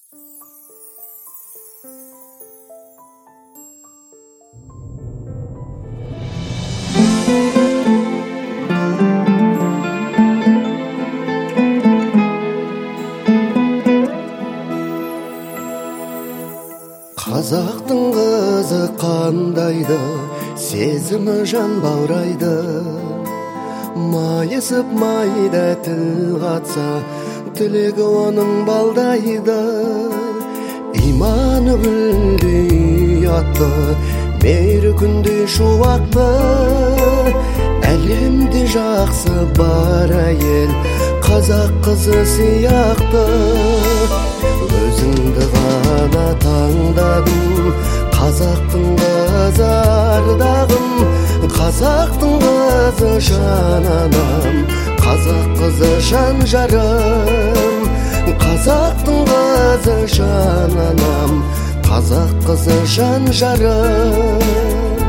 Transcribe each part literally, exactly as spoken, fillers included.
Қазақтың қызы қандайды, сезімі жан баурайды. Майысып майда тіл қатса, тілегі оның балдайды. Иманы гүлдей атты, мейірі күндей шуақты. Әлемде жақсы бар әйел, қазақ қызы сияқты. Өзіңді ғана таңдадым, қазақтың қызы ардағым. Қазақтың қызы жан анам, қазақ қызы жан жарым. Қазақтың қызы жан анам, қазақ қызы жан жарым.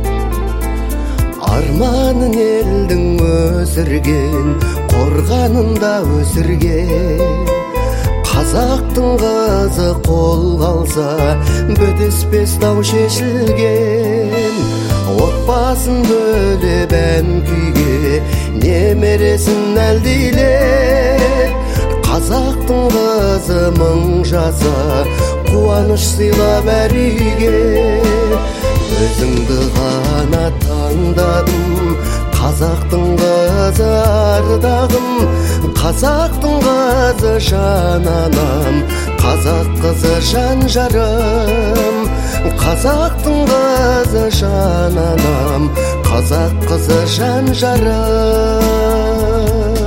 Арманын елдің өсірген, қорғанында өсірген. Қазақтың қызы қолға алса, бітіспес дау шешілген. Отбасын бөліп ән күйге, немересін әлдилеп. Қазақтың қызы мың жаса, қуаныш сыйлап әр үйге. Өзіңді ғана таңдадым, қазақтың қызы ардағым. Қазақтың қызы жан анам, қазақ қызы жан жарым. Қазақтың қызы жан анам, қазақ қызы жан жарым.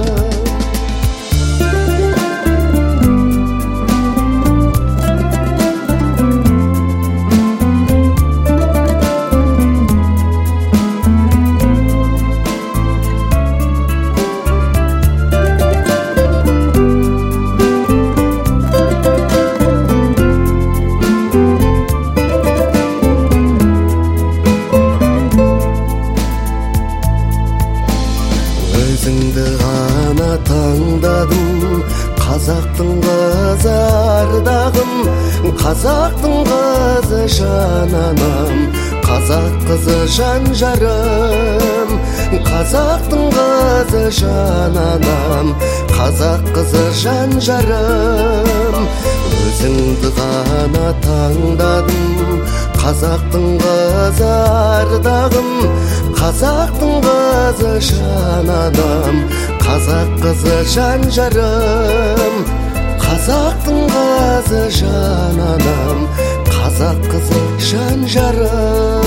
Өзіңді ғана таңдадым, қазақтың қызы ардағым. Қазақтың қызы жан анам, қазақ қызы жан жарым. Қазақтың қызы жан анам, қазақ қызы жан жарым. Өзіңді ғана таңдадым, қазақтың қызы ардағым. Қазақтың қызы жан анам, қазақ қызы жан жарым. Қазақтың қызы жан анам, қазақ қызы жан жарым.